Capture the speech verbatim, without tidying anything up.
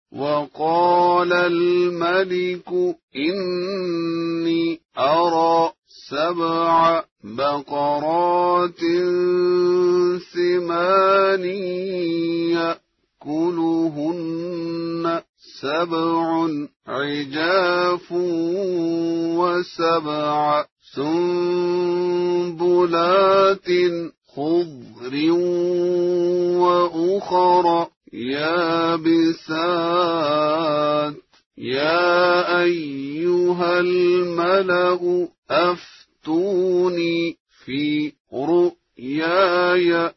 وقال الملك إني أرى سبع بقرات سمان يأكلهن سبع عجاف وسبع سنبلات خضر وأخر يابسات يا أيها الملأ أفتوني في رؤياي